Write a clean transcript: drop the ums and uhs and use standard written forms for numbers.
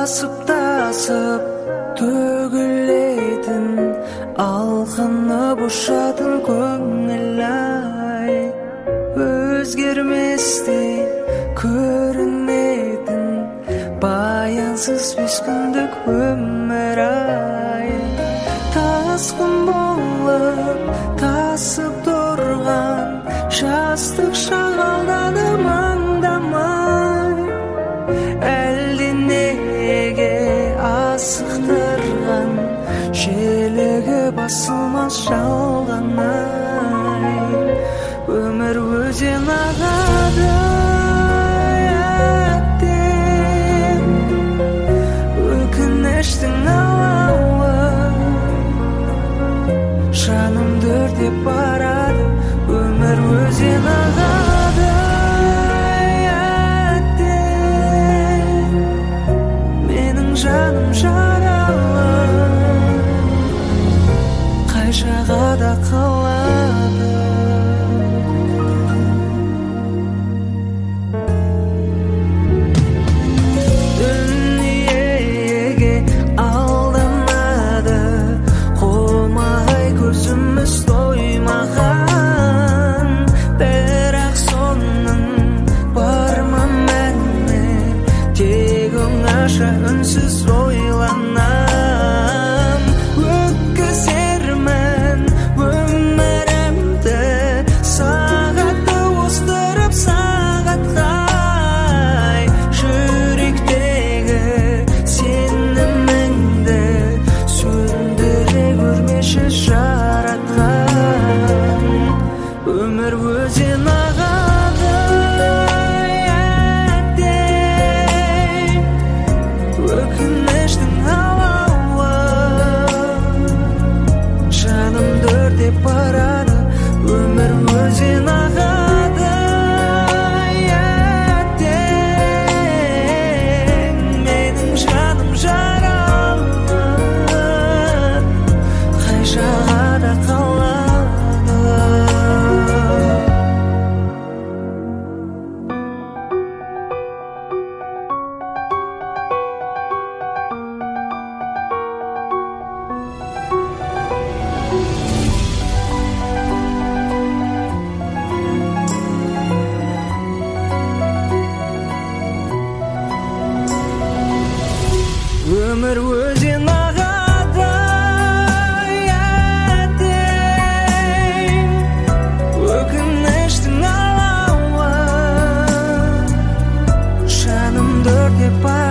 тасып төгілетін алқыны бошатын көңіл ай, өзгерместей көрінетін баянсыз 5 күндік өмір ай. Тасқын болып тасып тұрған жастық шағалданы маңдамай, әлденеге асықтырған желігі басылмас жалған ай. Өмір өзен ағады әттең, өкініштің алауы жанымды өртеп барады. Өмір өзен ағады әттең, менің жаным жаралы, қай жағада қалады. Дүниеге алданады, қолмай көзіміз тоймаған, бірақ соның бар ма мәні, тек оңаша үнсіз ойланам. Өткізермін өмірімді сағатты оздырып сағатқай, жүректегі сеніміңді сөндіре көрмеші жаратқан. Өмір өзен ағады әттең, өкініштің алауы жанымды өртеп барады. Өмір өзен ағады әттең, менің жаным жаралы, қай жағада қалады. Өмір өзен ағады әттең, өкініштің алауы жанымды өртеп барады.